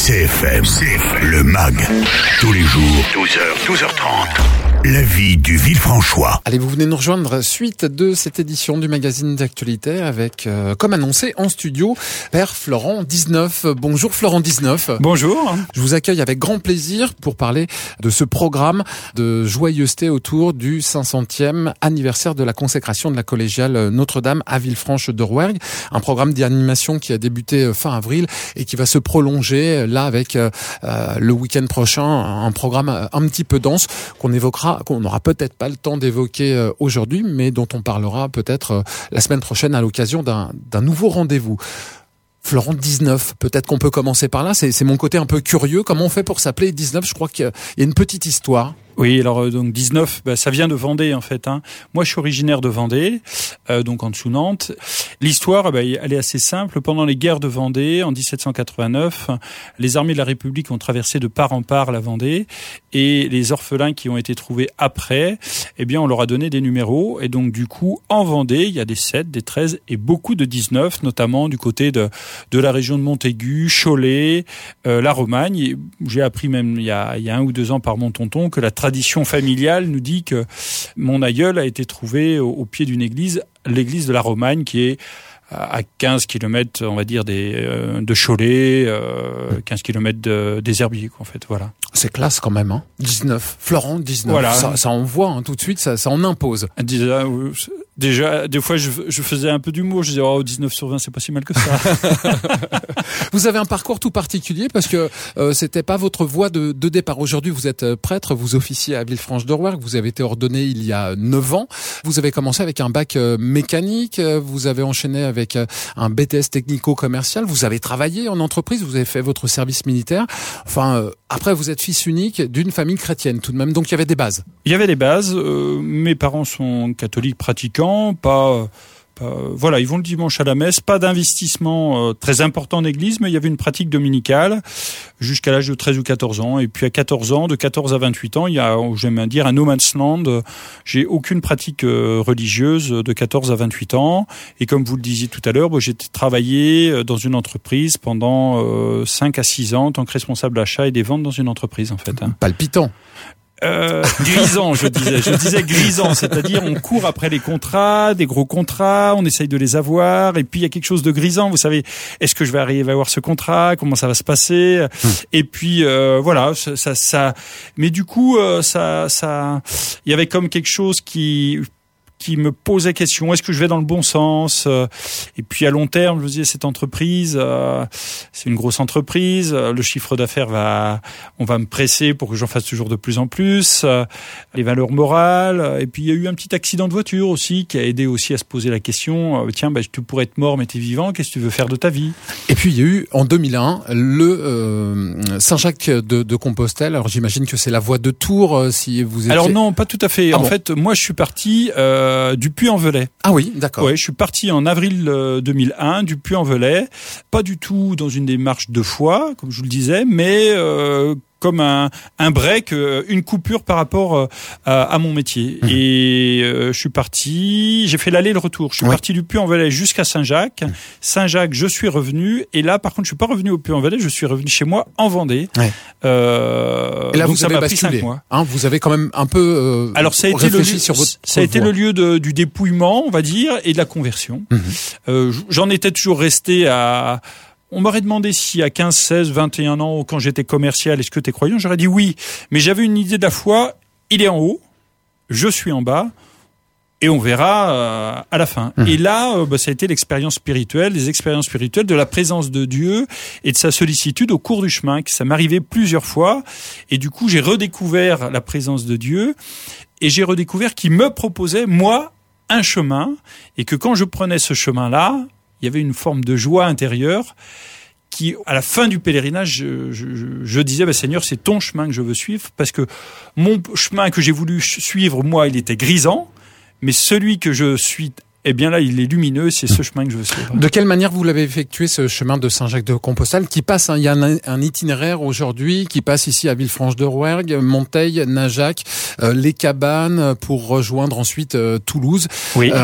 CFM, le MAG, tous les jours, 12h, 12h30. La vie du Villefranchois. Allez, vous venez nous rejoindre suite de cette édition du magazine d'actualité avec, comme annoncé, en studio, Père Florent 19. Bonjour Florent 19. Bonjour. Je vous accueille avec grand plaisir pour parler de ce programme de joyeuseté autour du 500e anniversaire de la consécration de la collégiale Notre-Dame à Villefranche-de-Rouergue. Un programme d'animation qui a débuté fin avril et qui va se prolonger là avec le week-end prochain, un programme un petit peu dense qu'on n'aura peut-être pas le temps d'évoquer aujourd'hui, mais dont on parlera peut-être la semaine prochaine à l'occasion d'un nouveau rendez-vous. Florent 19, peut-être qu'on peut commencer par là, c'est mon côté un peu curieux. Comment on fait pour s'appeler 19 ? Je crois qu'il y a une petite histoire. Oui, alors donc 19, ça vient de Vendée en fait. Moi, je suis originaire de Vendée, donc en dessous Nantes. L'histoire, elle est assez simple. Pendant les guerres de Vendée, en 1789, les armées de la République ont traversé de part en part la Vendée, et les orphelins qui ont été trouvés après, on leur a donné des numéros. Et donc du coup, en Vendée, il y a des 7, des 13 et beaucoup de 19, notamment du côté de la région de Montaigu, Cholet, la Romagne. Et j'ai appris même il y a 1 ou 2 ans par mon tonton que la tradition familiale nous dit que mon aïeul a été trouvé au pied d'une église, l'église de la Romagne, qui est à 15 km, on va dire, de Cholet, 15 km des Herbiers, en fait, voilà. C'est classe quand même, hein. 19. Florent 19. Voilà. Ça envoie, tout de suite, ça en impose. Déjà, des fois, je faisais un peu d'humour. Je disais, 19 sur 20, c'est pas si mal que ça. Vous avez un parcours tout particulier parce que c'était pas votre voie de départ. Aujourd'hui, vous êtes prêtre, vous officiez à Villefranche-de-Rouergue, vous avez été ordonné il y a 9 ans. Vous avez commencé avec un bac mécanique, vous avez enchaîné avec un BTS technico-commercial, vous avez travaillé en entreprise, vous avez fait votre service militaire. Enfin, après, vous êtes fils unique d'une famille chrétienne tout de même, donc il y avait des bases. Il y avait des bases. Mes parents sont catholiques pratiquants, voilà, ils vont le dimanche à la messe, pas d'investissement très important en église, mais il y avait une pratique dominicale jusqu'à l'âge de 13 ou 14 ans. Et puis à 14 ans, de 14 à 28 ans, il y a, j'aime dire, un no man's land. J'ai aucune pratique religieuse de 14 à 28 ans. Et comme vous le disiez tout à l'heure, j'ai travaillé dans une entreprise pendant 5 à 6 ans en tant que responsable d'achat et des ventes dans une entreprise, en fait. Palpitant. Grisant, je disais grisant, c'est-à-dire on court après les contrats, des gros contrats, on essaye de les avoir, et puis il y a quelque chose de grisant, vous savez, est-ce que je vais arriver à avoir ce contrat, comment ça va se passer, et puis voilà, ça, mais du coup ça, il y avait comme quelque chose qui me posait question, est-ce que je vais dans le bon sens, et puis à long terme, je me disais, cette entreprise, c'est une grosse entreprise, le chiffre d'affaires on va me presser pour que j'en fasse toujours de plus en plus, les valeurs morales, et puis il y a eu un petit accident de voiture aussi, qui a aidé aussi à se poser la question, tiens, tu pourrais être mort, mais t'es vivant, qu'est-ce que tu veux faire de ta vie? Et puis il y a eu, en 2001, le Saint-Jacques de Compostelle, alors j'imagine que c'est la voie de Tours, si vous étiez... Alors non, pas tout à fait, fait, moi je suis parti du Puy-en-Velay. Ah oui, d'accord. Ouais, je suis parti en avril 2001 du Puy-en-Velay, pas du tout dans une démarche de foi, comme je vous le disais, mais comme un break, une coupure par rapport à mon métier. Et je suis parti, j'ai fait l'aller et le retour. Je suis parti du Puy-en-Velay jusqu'à Saint-Jacques. Saint-Jacques, je suis revenu. Et là, par contre, je suis pas revenu au Puy-en-Velay, je suis revenu chez moi en Vendée. Ouais. Et là, donc vous avez basculé. 5 mois. Vous avez quand même un peu alors, ça a été réfléchi sur votre ça a été le lieu du dépouillement, on va dire, et de la conversion. J'en étais toujours resté à... On m'aurait demandé si à 15, 16, 21 ans, quand j'étais commercial, est-ce que t'es croyant? J'aurais dit oui. Mais j'avais une idée de la foi. Il est en haut, je suis en bas, et on verra à la fin. Et là, ça a été l'expérience spirituelle, les expériences spirituelles de la présence de Dieu et de sa sollicitude au cours du chemin. Ça m'arrivait plusieurs fois. Et du coup, j'ai redécouvert la présence de Dieu. Et j'ai redécouvert qu'il me proposait, moi, un chemin. Et que quand je prenais ce chemin-là, il y avait une forme de joie intérieure qui, à la fin du pèlerinage, je disais, Seigneur, c'est ton chemin que je veux suivre, parce que mon chemin que j'ai voulu suivre, moi, il était grisant, mais celui que je suis eh bien là, il est lumineux, c'est ce chemin que je veux suivre. De quelle manière vous l'avez effectué, ce chemin de Saint-Jacques-de-Compostelle qui passe, il y a un itinéraire aujourd'hui qui passe ici à Villefranche-de-Rouergue, Monteil, Najac, les Cabanes pour rejoindre ensuite Toulouse. Oui.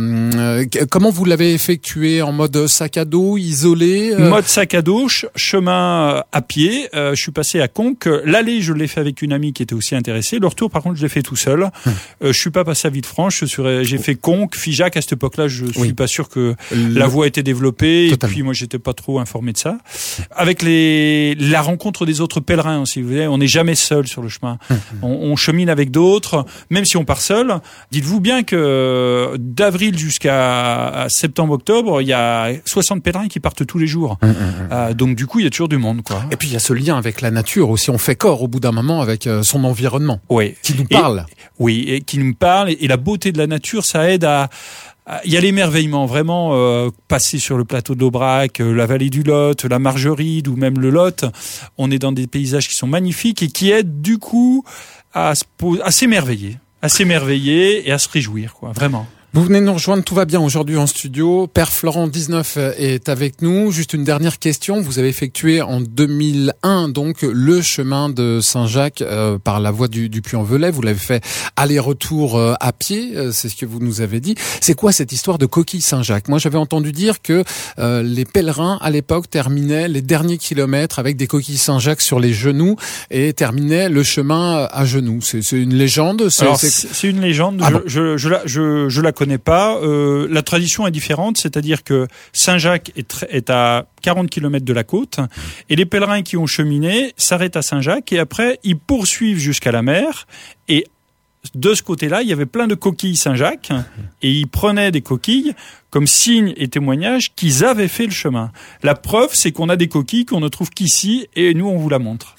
Comment vous l'avez effectué, en mode sac à dos, isolé? Mode sac à dos, chemin à pied. Je suis passé à Conques. L'aller, je l'ai fait avec une amie qui était aussi intéressée. Le retour, par contre, je l'ai fait tout seul. Je suis pas passé à Villefranche. J'ai fait Conques, Figeac. À cette époque-là, je suis pas sûr que la voie était développée. Totalement. Et puis moi, j'étais pas trop informé de ça. Avec la rencontre des autres pèlerins, si vous voulez, on n'est jamais seul sur le chemin. On chemine avec d'autres, même si on part seul. Dites-vous bien que d'avril jusqu'à septembre-octobre, il y a 60 pèlerins qui partent tous les jours. Donc du coup, il y a toujours du monde, quoi. Et puis il y a ce lien avec la nature aussi. On fait corps au bout d'un moment avec son environnement. Oui. Qui nous parle. Et qui nous parle. Et la beauté de la nature, ça aide il y a l'émerveillement, vraiment, passer sur le plateau de l'Aubrac, la vallée du Lot, la Margeride ou même le Lot. On est dans des paysages qui sont magnifiques et qui aident du coup à s'émerveiller et à se réjouir, quoi, vraiment. Vous venez nous rejoindre, tout va bien aujourd'hui en studio. Père Florent 19 est avec nous. Juste une dernière question. Vous avez effectué en 2001 donc le chemin de Saint-Jacques par la voie du Puy-en-Velay. Vous l'avez fait aller-retour à pied, c'est ce que vous nous avez dit. C'est quoi cette histoire de coquille Saint-Jacques? Moi, j'avais entendu dire que les pèlerins à l'époque terminaient les derniers kilomètres avec des coquilles Saint-Jacques sur les genoux et terminaient le chemin à genoux. C'est une légende. C'est une légende. Ah bon. Je la connais pas. La tradition est différente, c'est-à-dire que Saint-Jacques est à 40 km de la côte et les pèlerins qui ont cheminé s'arrêtent à Saint-Jacques et après ils poursuivent jusqu'à la mer et de ce côté-là, il y avait plein de coquilles Saint-Jacques et ils prenaient des coquilles comme signe et témoignage qu'ils avaient fait le chemin. La preuve, c'est qu'on a des coquilles qu'on ne trouve qu'ici et nous, on vous la montre.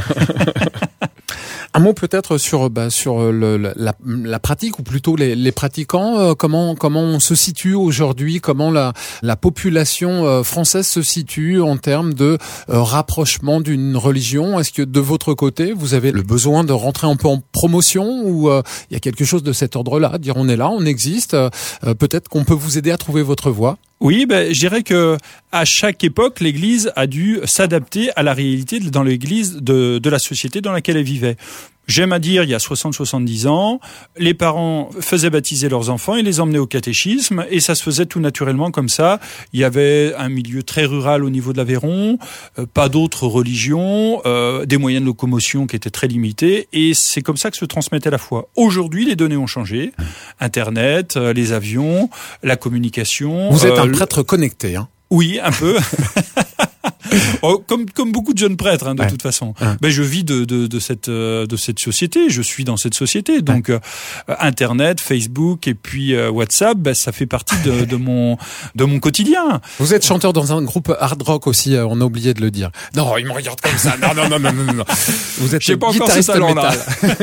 Un mot peut-être sur la pratique ou plutôt les pratiquants. Comment on se situe aujourd'hui? Comment la population française se situe en termes de rapprochement d'une religion? Est-ce que de votre côté vous avez le besoin de rentrer un peu en promotion ou il y a quelque chose de cet ordre-là? Dire on est là, on existe. Peut-être qu'on peut vous aider à trouver votre voie. Oui, je dirais que à chaque époque, l'Église a dû s'adapter à la réalité dans l'Église de la société dans laquelle elle vivait. J'aime à dire, il y a 60-70 ans, les parents faisaient baptiser leurs enfants et les emmenaient au catéchisme et ça se faisait tout naturellement comme ça. Il y avait un milieu très rural au niveau de l'Aveyron, pas d'autres religions, des moyens de locomotion qui étaient très limités et c'est comme ça que se transmettait la foi. Aujourd'hui, les données ont changé. Internet, les avions, la communication. Vous êtes un prêtre connecté, hein? Oui, un peu. Comme beaucoup de jeunes prêtres, de toute façon. Je vis de cette société. Je suis dans cette société. Donc, Internet, Facebook et puis WhatsApp, ça fait partie de mon quotidien. Vous êtes chanteur dans un groupe hard rock aussi. On a oublié de le dire. Non, il me regarde comme ça. Non. Vous êtes guitariste métal.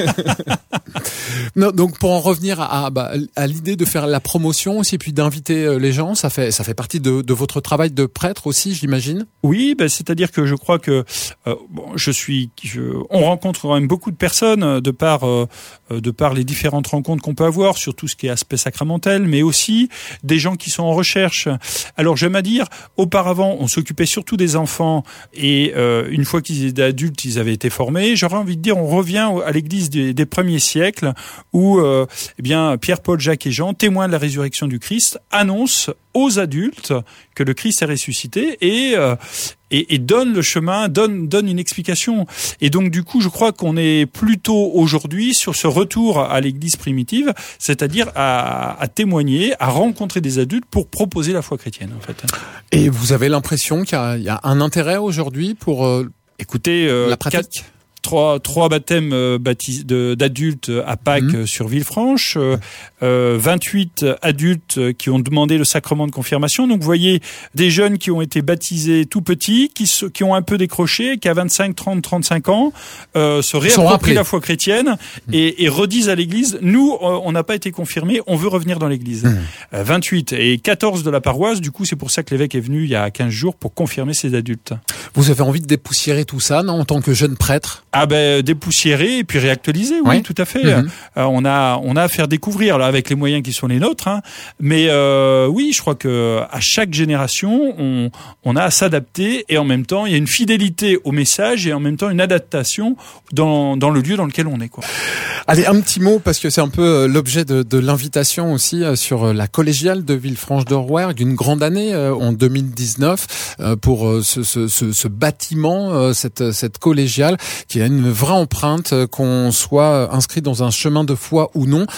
Non, donc pour en revenir à l'idée de faire la promotion aussi, puis d'inviter les gens, ça fait partie de votre travail de prêtre aussi, j'imagine. Oui, c'est-à-dire que je crois que on rencontre quand même beaucoup de personnes de par les différentes rencontres qu'on peut avoir sur tout ce qui est aspect sacramentel, mais aussi des gens qui sont en recherche. Alors j'aime à dire, auparavant, on s'occupait surtout des enfants et une fois qu'ils étaient adultes, ils avaient été formés. J'aurais envie de dire, on revient à l'Église des premiers siècles où Pierre, Paul, Jacques et Jean, témoins de la résurrection du Christ, annoncent aux adultes que le Christ est ressuscité et donne le chemin, donne une explication. Et donc du coup, je crois qu'on est plutôt aujourd'hui sur ce retour à l'Église primitive, c'est-à-dire à témoigner, à rencontrer des adultes pour proposer la foi chrétienne, en fait. Et vous avez l'impression qu'il y a un intérêt aujourd'hui pour la pratique? Trois baptêmes d'adultes à Pâques sur Villefranche, 28 adultes qui ont demandé le sacrement de confirmation. Donc vous voyez des jeunes qui ont été baptisés tout petits, qui ont un peu décroché, qui à 25, 30, 35 ans se réapproprient la foi chrétienne et redisent à l'Église, nous on n'a pas été confirmés, on veut revenir dans l'Église. 28 et 14 de la paroisse, du coup c'est pour ça que l'évêque est venu il y a 15 jours pour confirmer ces adultes. Vous avez envie de dépoussiérer tout ça, non, en tant que jeune prêtre? Dépoussiérer et puis réactualiser, oui, tout à fait. On a à faire découvrir là, avec les moyens qui sont les nôtres, hein. Mais oui, je crois que à chaque génération, on a à s'adapter et en même temps, il y a une fidélité au message et en même temps une adaptation dans le lieu dans lequel on est, quoi. Allez, un petit mot parce que c'est un peu l'objet de l'invitation aussi sur la collégiale de Villefranche-de-Rouergue, une grande année en 2019 pour ce bâtiment, cette collégiale qui a une vraie empreinte, qu'on soit inscrit dans un chemin de foi ou non.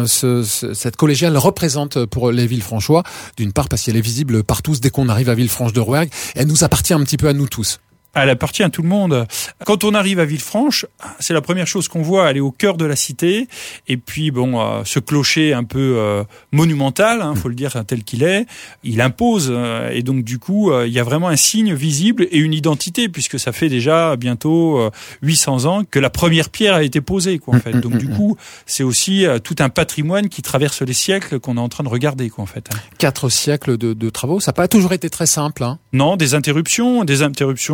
Cette collégiale représente pour les Villefranchois, d'une part parce qu'elle est visible partout dès qu'on arrive à Villefranche-de-Rouergue, elle nous appartient un petit peu à nous tous. Elle appartient à tout le monde. Quand on arrive à Villefranche, c'est la première chose qu'on voit, elle est au cœur de la cité. Et puis ce clocher un peu monumental, hein, faut le dire tel qu'il est, il impose. Et donc du coup, il y a vraiment un signe visible et une identité, puisque ça fait déjà bientôt 800 ans que la première pierre a été posée, quoi, en fait. Donc du coup, c'est aussi tout un patrimoine qui traverse les siècles qu'on est en train de regarder, quoi, en fait. 4 siècles de travaux, ça n'a pas toujours été très simple, hein. Non, des interruptions. Pourquoi ?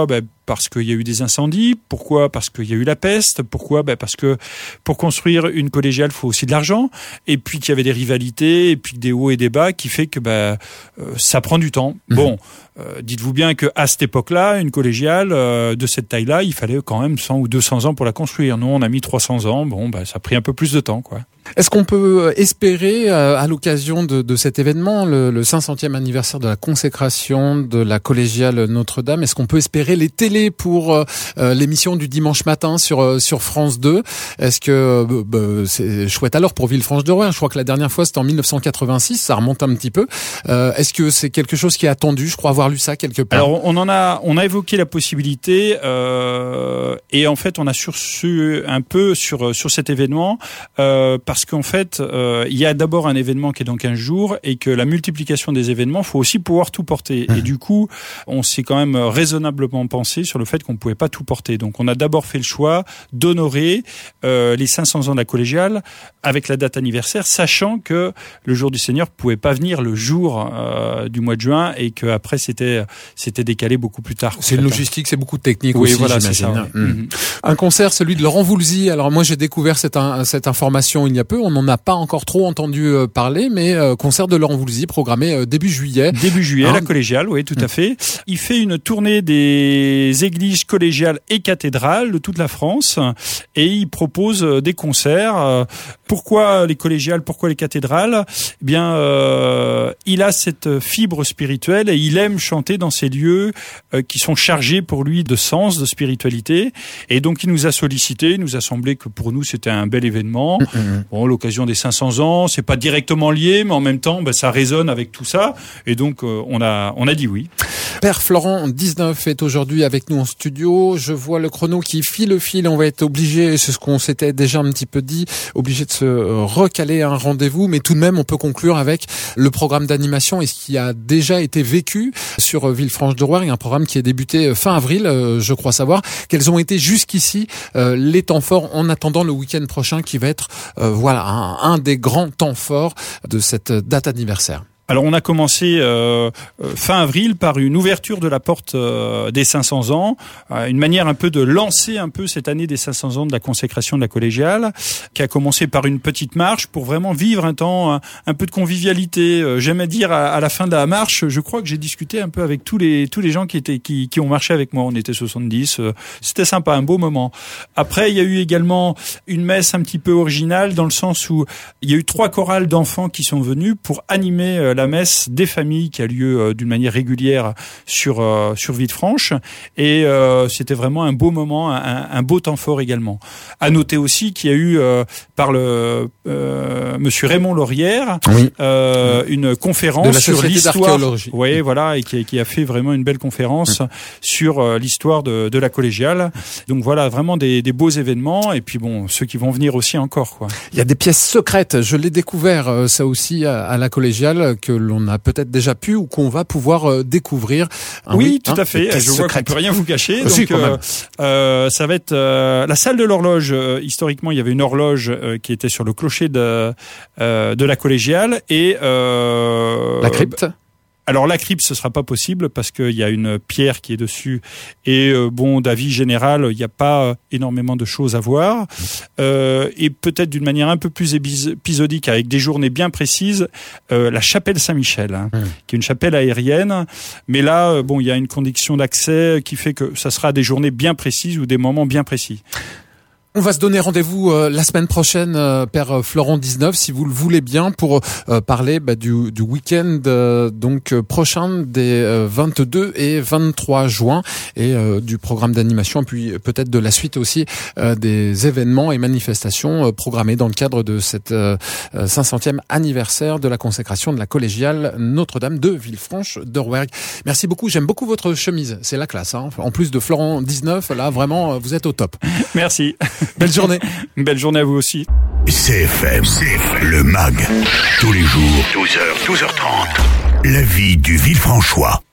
Parce qu'il y a eu des incendies. Pourquoi ? Parce qu'il y a eu la peste. Pourquoi ? Parce que pour construire une collégiale, il faut aussi de l'argent. Et puis qu'il y avait des rivalités, et puis des hauts et des bas, qui fait que ça prend du temps. Bon, dites-vous bien que à cette époque-là, une collégiale de cette taille-là, il fallait quand même 100 ou 200 ans pour la construire. Nous, on a mis 300 ans. Bon, ça a pris un peu plus de temps, quoi. Est-ce qu'on peut espérer, à l'occasion de cet événement, le 500e anniversaire de la consécration de la collégiale Notre-Dame, est-ce qu'on peut espérer les télés pour l'émission du dimanche matin sur France 2 ? Est-ce que c'est chouette alors pour Villefranche-de-Rouergue ? Je crois que la dernière fois c'était en 1986, ça remonte un petit peu. Est-ce que c'est quelque chose qui est attendu ? Je crois avoir lu ça quelque part. Alors on a évoqué la possibilité et en fait on a sursu un peu sur cet événement parce qu'en fait, il y a d'abord un événement qui est dans 15 jours et que la multiplication des événements, faut aussi pouvoir tout porter. Et du coup, on s'est quand même raisonnablement pensé sur le fait qu'on ne pouvait pas tout porter. Donc, on a d'abord fait le choix d'honorer les 500 ans de la collégiale avec la date anniversaire, sachant que le jour du Seigneur pouvait pas venir le jour du mois de juin et qu'après, c'était décalé beaucoup plus tard. C'est une logistique, c'est beaucoup de technique oui, aussi, voilà, j'imagine. C'est ça, Un concert, celui de Laurent Voulzy. Alors moi, j'ai découvert cette information il y a peu. On n'en a pas encore trop entendu parler, mais concert de Laurent Voulzy programmé début juillet. Début juillet, la collégiale, oui, tout à fait. Il fait une tournée des églises collégiales et cathédrales de toute la France et il propose des concerts. Pourquoi les collégiales, pourquoi les cathédrales ? Eh bien, il a cette fibre spirituelle et il aime chanter dans ces lieux qui sont chargés pour lui de sens, de spiritualité. Et donc, il nous a sollicité, il nous a semblé que pour nous, c'était un bel événement. Bon, l'occasion des 500 ans, c'est pas directement lié, mais en même temps, ça résonne avec tout ça. Et donc, on a dit oui. Père Florent, 19 est aujourd'hui avec nous en studio. Je vois le chrono qui file le fil. On va être obligé, c'est ce qu'on s'était déjà un petit peu dit, obligé de se recaler un rendez-vous. Mais tout de même, on peut conclure avec le programme d'animation et ce qui a déjà été vécu sur Villefranche-de-Rouergue. Un programme qui est débuté fin avril, je crois savoir. Quels ont été jusqu'ici les temps forts en attendant le week-end prochain qui va être un des grands temps forts de cette date anniversaire. Alors on a commencé fin avril par une ouverture de la porte des 500 ans, une manière un peu de lancer un peu cette année des 500 ans de la consécration de la collégiale, qui a commencé par une petite marche pour vraiment vivre un temps un peu de convivialité. J'aime à dire à la fin de la marche, je crois que j'ai discuté un peu avec tous les gens qui ont marché avec moi. On était 70, c'était sympa, un beau moment. Après il y a eu également une messe un petit peu originale dans le sens où il y a eu 3 chorales d'enfants qui sont venus pour animer la messe des familles qui a lieu d'une manière régulière sur Villefranche et c'était vraiment un beau moment, un beau temps fort également. À noter aussi qu'il y a eu par le monsieur Raymond Laurière une conférence sur l'histoire, oui, voilà, et qui a fait vraiment une belle conférence sur l'histoire de la collégiale. Donc voilà, vraiment des beaux événements et puis bon, ceux qui vont venir aussi encore, quoi. Il y a des pièces secrètes, je l'ai découvert ça aussi à la collégiale que l'on a peut-être déjà pu ou qu'on va pouvoir découvrir. Oui, tout à fait. Je vois qu'on peut rien vous cacher. Donc, ça va être la salle de l'horloge. Historiquement, il y avait une horloge qui était sur le clocher de la collégiale et la crypte. Alors la crypte, ce sera pas possible parce qu'il y a une pierre qui est dessus et d'avis général, il n'y a pas énormément de choses à voir. Et peut-être d'une manière un peu plus épisodique, avec des journées bien précises, la chapelle Saint-Michel, qui est une chapelle aérienne. Mais là, il y a une condition d'accès qui fait que ça sera des journées bien précises ou des moments bien précis. On va se donner rendez-vous la semaine prochaine, Père Florent 19, si vous le voulez bien, pour parler du week-end prochain des 22 et 23 juin et du programme d'animation, puis peut-être de la suite aussi des événements et manifestations programmés dans le cadre de cette 500e anniversaire de la consécration de la collégiale Notre-Dame de Villefranche de Rouergue. Merci beaucoup, j'aime beaucoup votre chemise, c'est la classe. Hein. En plus de Florent 19, là vraiment vous êtes au top. Merci. Belle journée. Belle journée à vous aussi. CFM, le MAG. Tous les jours, 12h, 12h30. La vie du Villefranchois.